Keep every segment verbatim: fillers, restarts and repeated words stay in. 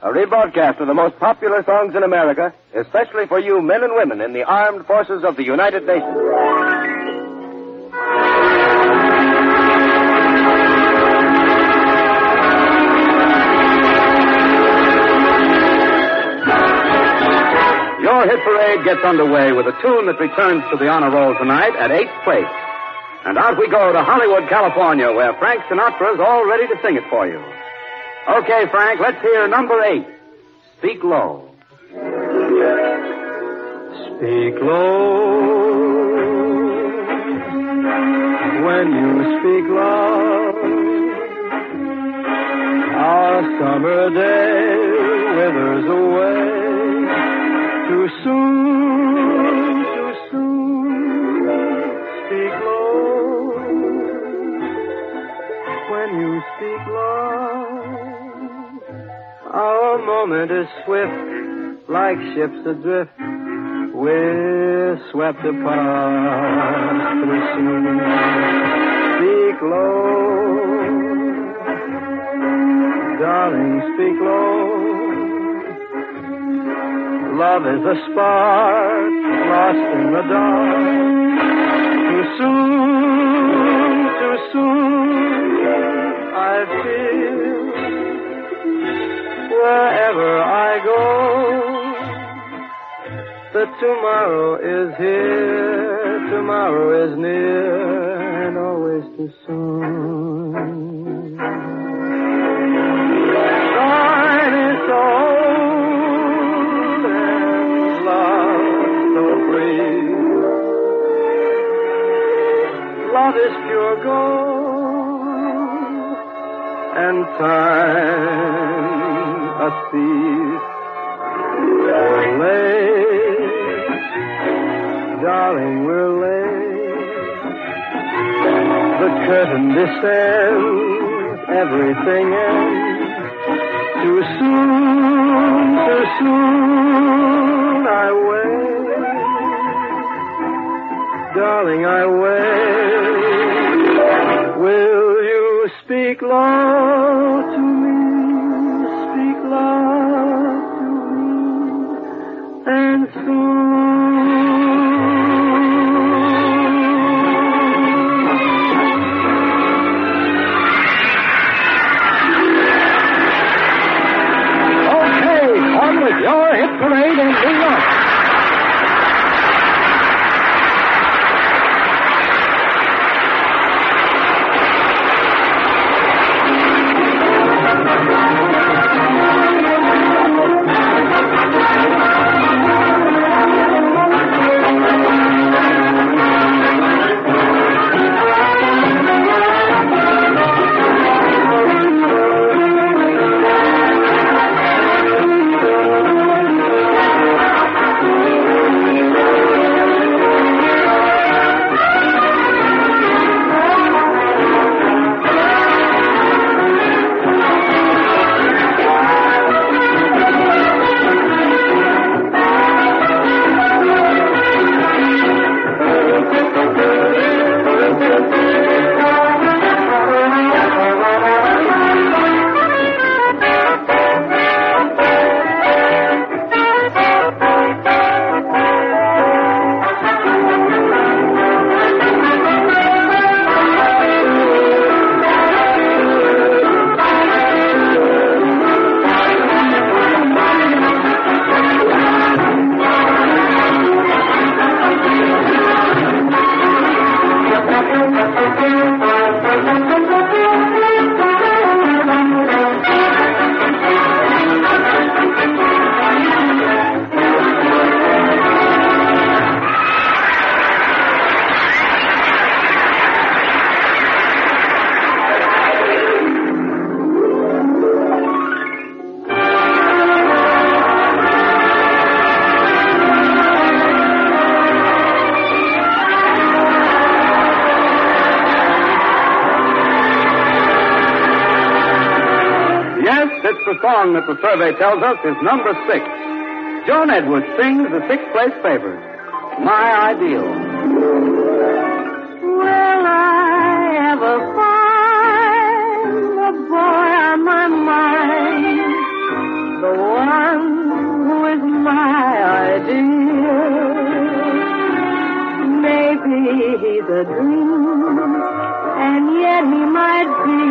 a rebroadcast of the most popular songs in America, especially for you men and women in the armed forces of the United Nations. Your hit parade gets underway with a tune that returns to the honor roll tonight at eighth place. And out we go to Hollywood, California, where Frank Sinatra's all ready to sing it for you. Okay, Frank, let's hear number eight, Speak Low. Speak low when you speak love. Our summer day withers away too soon, too soon. Speak low when you speak love. Our moment is swift, like ships adrift. We're swept apart too soon. Speak low, darling, speak low. Love is a spark lost in the dark. Too soon, too soon, I feel wherever I go that tomorrow is here, tomorrow is near, and always too soon. Time is so old and love so free. Love is pure gold, and time a thief. We're late, darling, we're late. The curtain descends, everything ends. Too soon, too soon, I wait. Darling, I wait. Will you speak low to me? Speak low to me. And Okay, on with your hit parade in New York. It's the song that the survey tells us is number six. Joan Edwards sings the sixth-place favorite, My Ideal. Will I ever find a boy on my mind? the one who is my ideal. Maybe he's a dream, and yet he might be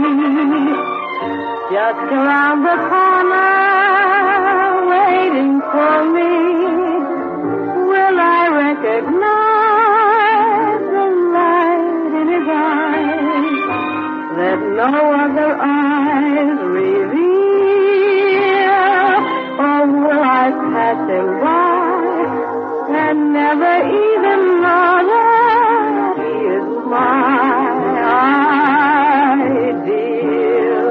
just around the corner, waiting for me. Will I recognize the light in his eyes that no other eyes reveal? Or will I pass him by and never even know that he is my ideal?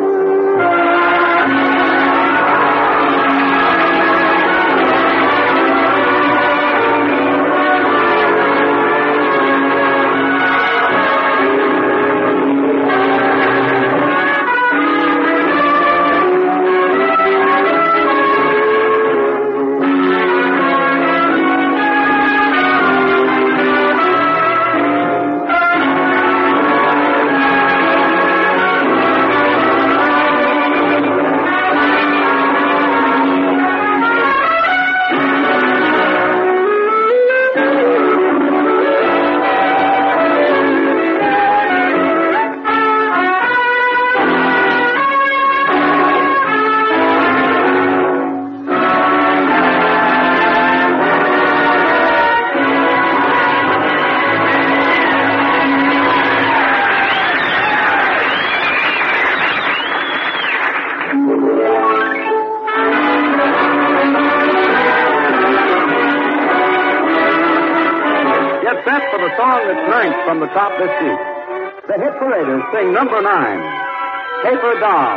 From the top this week, the hit paraders sing number nine, Paper Doll.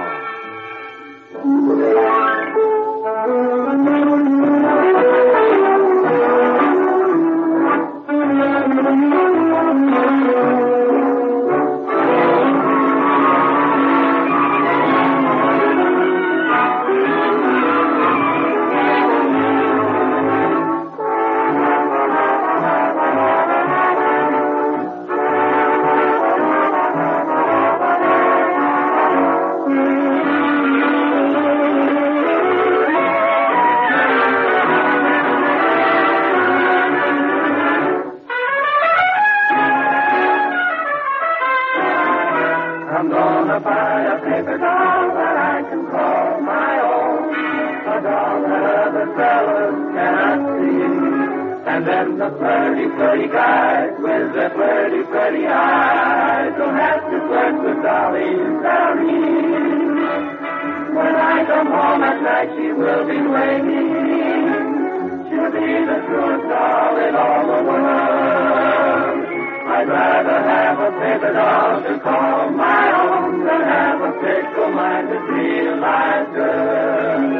I'm gonna buy a paper doll that I can call my own, a doll that other fellas cannot see. And then the flirty, flirty guys with their flirty, flirty eyes don't have to flirt with dollies that are mean. When I come home at night, she will be waiting. She'll be the truest doll in all the world. I'd rather have a paper doll to call my own than have a fickle-minded real-life girl.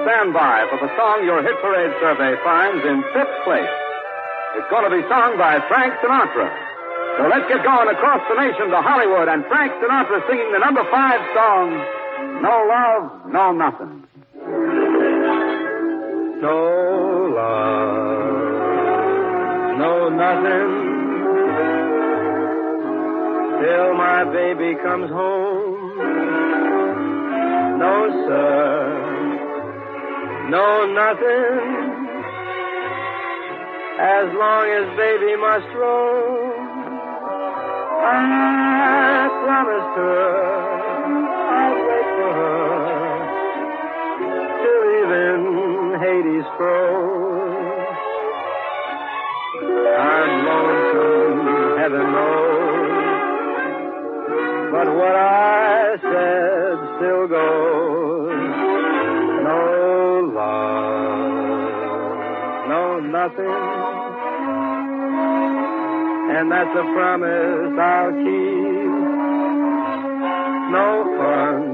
stand by for the song your Hit Parade survey finds in fifth place. It's going to be sung by Frank Sinatra. So let's get going across the nation to Hollywood and Frank Sinatra singing the number five song, No Love, No Nothing. No love, no nothing, till my baby comes home. No sir, no nothing, as long as baby must roam. I promised her I'd wait for her till even Hades froze. I'm lonesome, heaven knows, but what I said still goes. No love, no nothing, and that's a promise I'll keep. No fun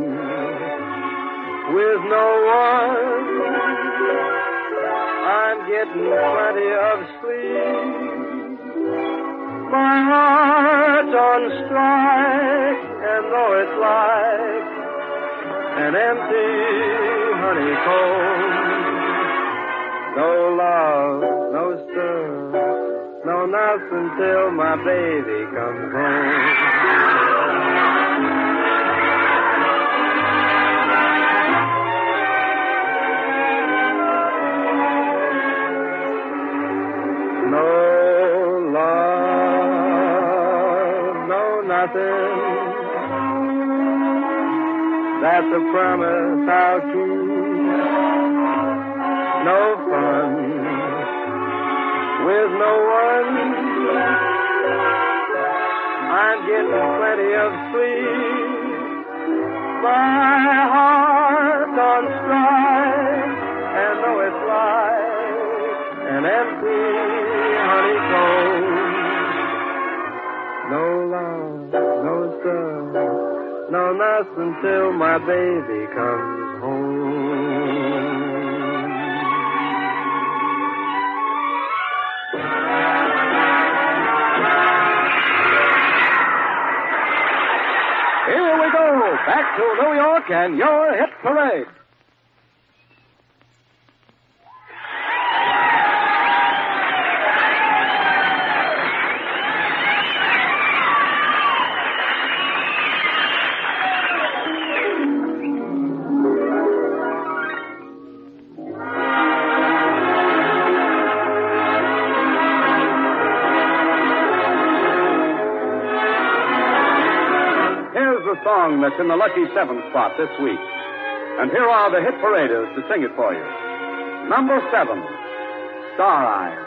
with no one, I'm getting plenty of sleep. My heart's on strike, and though it's like an empty honeycomb, no love, no stir, no nothing till my baby comes home. No love, no nothing, that's a promise I'll keep. No fun with no one, I'm getting plenty of sleep. My heart's on strike, and though it's like an empty honeycomb, no love, no sun, no nothing till my baby comes home. Here we go, back to New York and your Hit Parade. Song that's in the lucky seventh spot this week. And here are the Hit Paraders to sing it for you. Number seven, Star Eyes.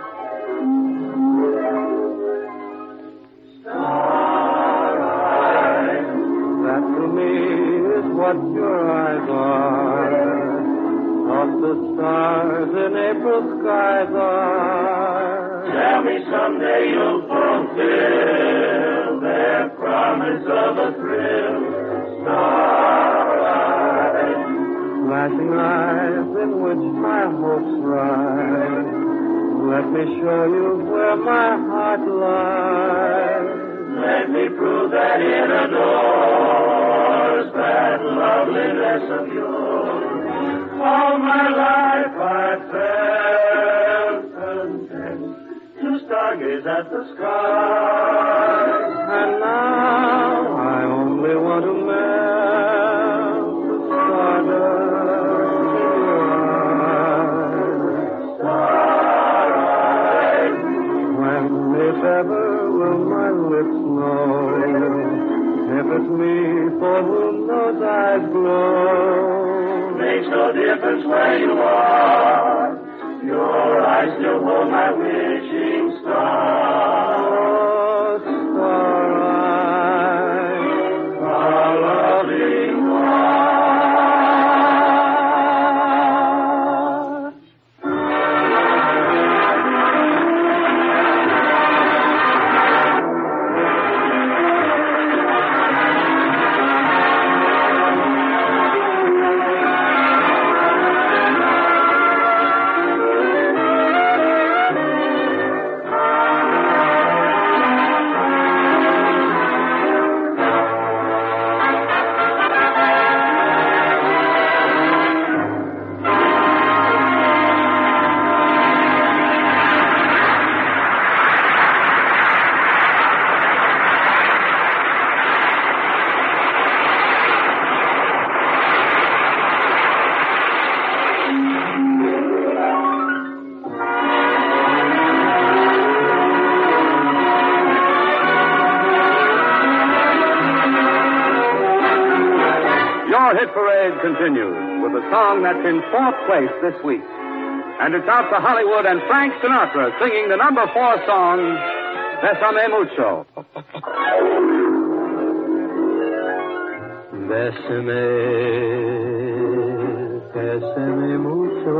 Star eyes, that to me is what your eyes are. Of the stars in April skies are. Tell me someday you'll fulfill their promise of a thrill. Star eyes, flashing eyes in which my hopes rise. Let me show you where my heart lies. Let me prove that it adores that loveliness of yours. All my life I've felt content to stargaze at the sky. And now I only want to melt the stardust in your eyes. Star eyes, when, if ever, will my lips know if it's me for whom those eyes glow? Makes no difference where you are, your eyes still hold my wishing star. Oh, star eyes, our loving heart. continues with a song that's in fourth place this week. And it's out to Hollywood and Frank Sinatra singing the number four song, Bésame Mucho. Bésame, bésame mucho.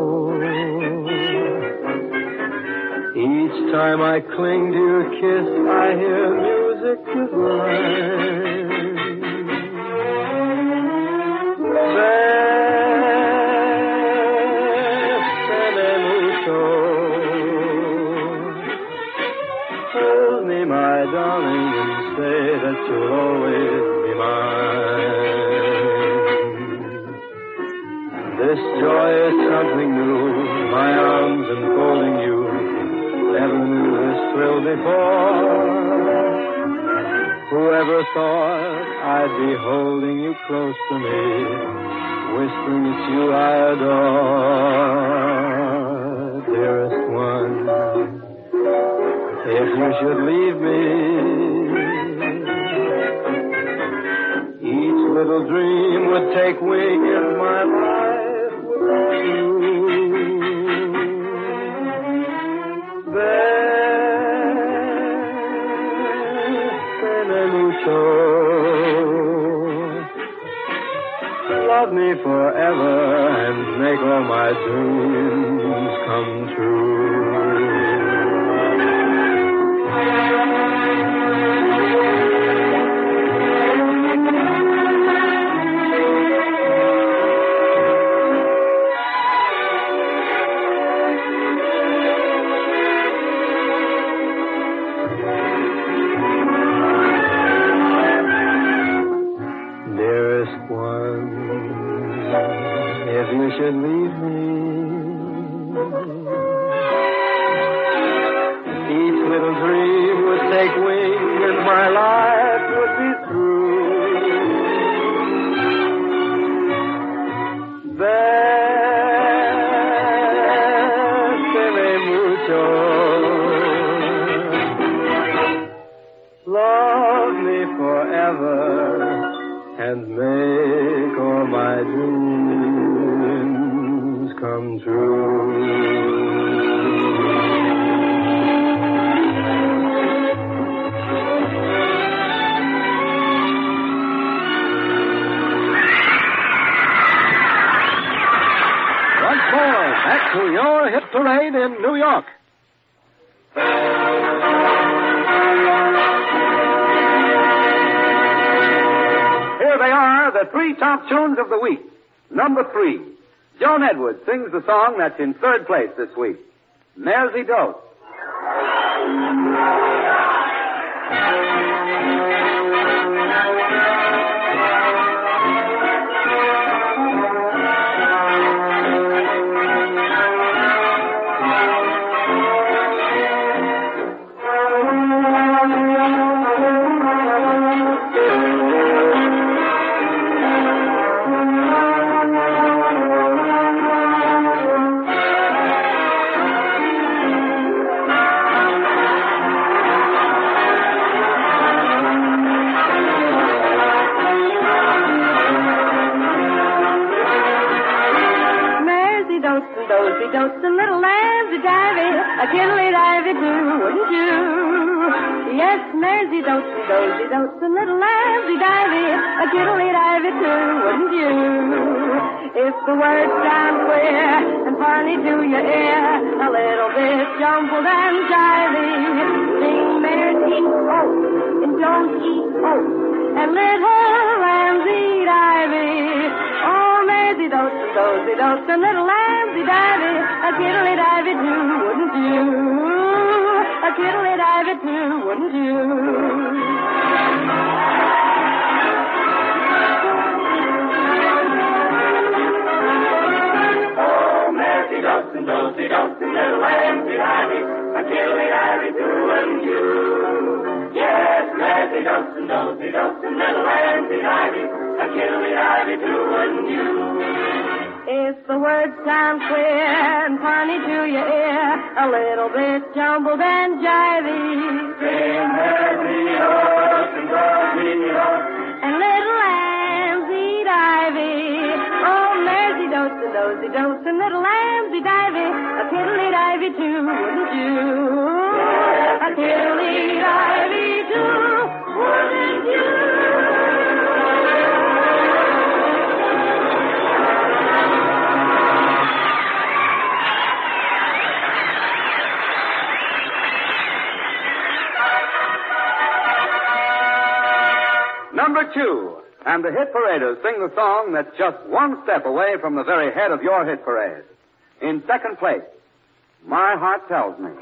Each time I cling to your kiss, I hear music divine. Bésame mucho. Hold me, my darling, and say that you'll always be mine. This joy is something new, my arms enfolding you. Never knew this thrill before. Whoever thought I'd be holding you close to me, whispering it's you I adore. Dearest one, if you should leave me, each little dream would take wing and my life would be you. Bésame mucho. Love me forever and make all my dreams come true. If you should leave me, each little dream would take wing and my life would be through. Bésame mucho. Love me forever and make all my dreams come true. Once more, back to your hit parade in New York. Here they are, the three top tunes of the week. Number three, Joan Edwards sings the song that's in third place this week, Mersey Dote. Dozy dotes and little lambsy divey, a kiddly divey too, wouldn't you? Yes, Mersey dotes and dozy dotes and little lambsy divey, a kiddly divey too, wouldn't you? If the words sound queer and funny to your ear, a little bit jumbled and jivey, sing Mersey oh, and don't eat oh, and little lambsy divey. Oh, Mersey dotes and dozy dotes and little lambsy divey, a kiddly divey too, wouldn't you? A kiddly divey too, wouldn't you? Oh, Mersey dotes and dozy dotes and little lambsy divey, a kiddly divey too, wouldn't you? Yes, Mersey dotes and dozy dotes and little lambsy divey, a kiddly divey too, wouldn't you? If the words sound queer and funny to your ear, a little bit jumbled and jivey, sing Mersey dotes and dozy dotes and little lambsy divey. Mersey dotes and dozy dotes and little lambsy divey, a tiddly divey too, wouldn't you? A tiddly divey too, wouldn't you? Number two, and the hit paraders sing the song that's just one step away from the very head of your hit parade. In second place, My Heart Tells Me.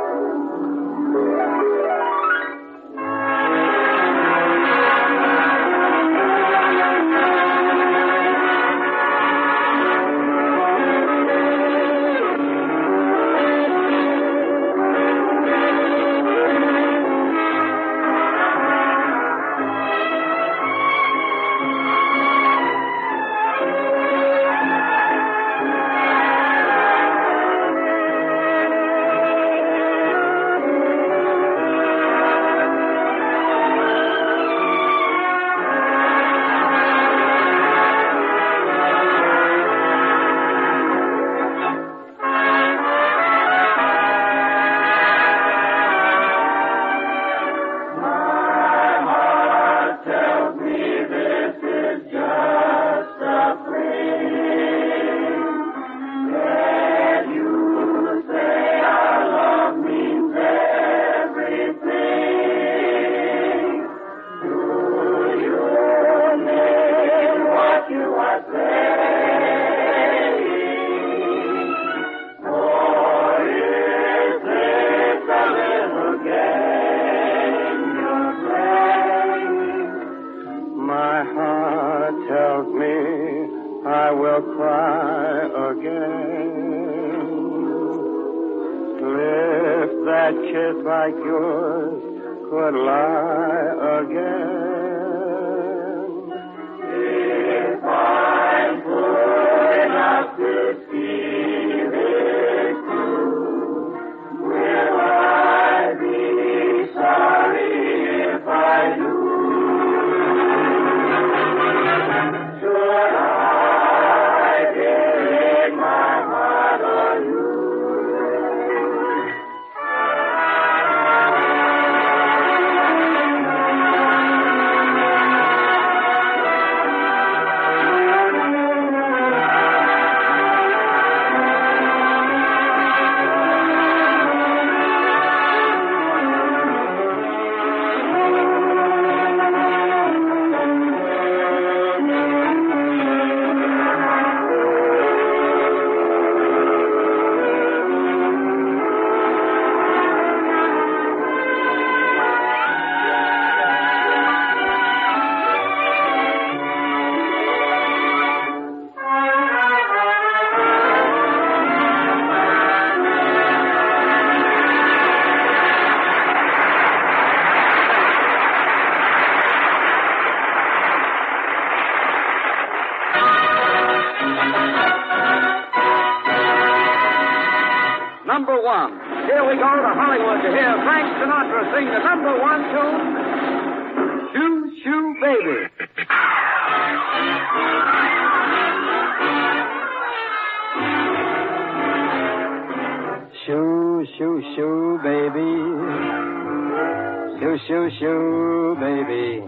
Number one. Here we go to Hollywood to hear Frank Sinatra sing the number one tune, Shoo Shoo Baby. Shoo, shoo, shoo, baby. Shoo, shoo, shoo, baby.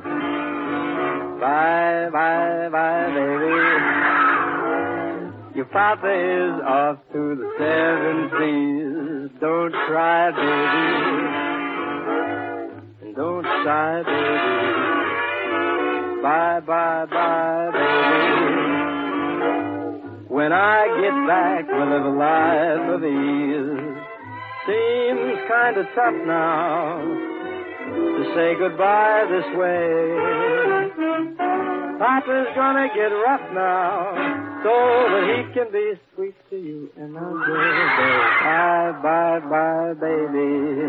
Bye, bye, bye, baby. Your papa is off to the seven seas. Don't cry, baby. And don't sigh, baby. Bye, bye, bye, baby. When I get back, we'll live a life of ease. Seems kind of tough now to say goodbye this way. Papa's gonna get rough now so that he can be sweet to you and I'll go bye, bye, bye, baby.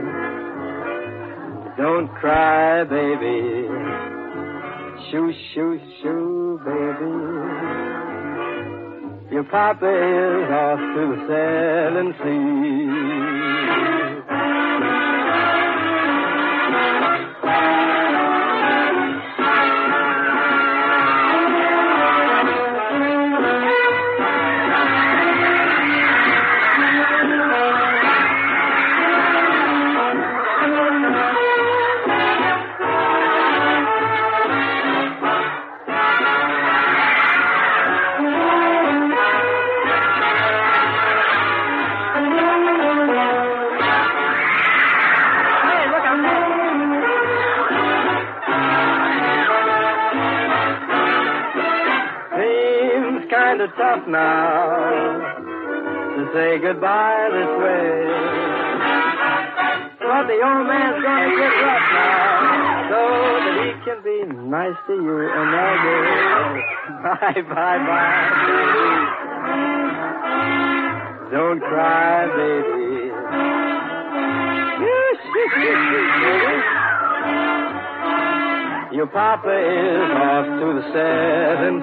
Don't cry, baby. Shoo, shoo, shoo, baby. Your papa is off to the seven seas. kind of tough now to say goodbye this way. But the old man's gonna get rough now so that he can be nice to you another. Bye, bye, bye, baby. Don't cry, baby. Your papa is off to the seven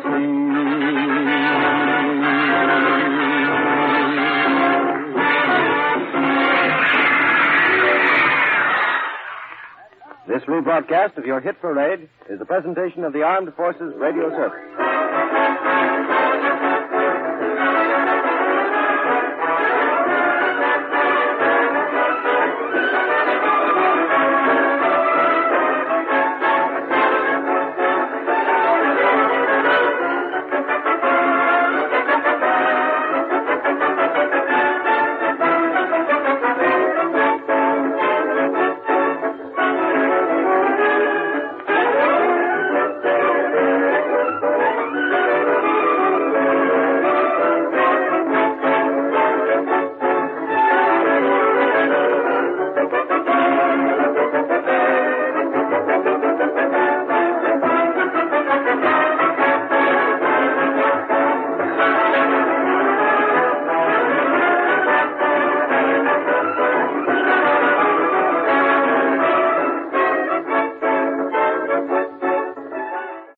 This rebroadcast of your hit parade is a presentation of the Armed Forces Radio Service.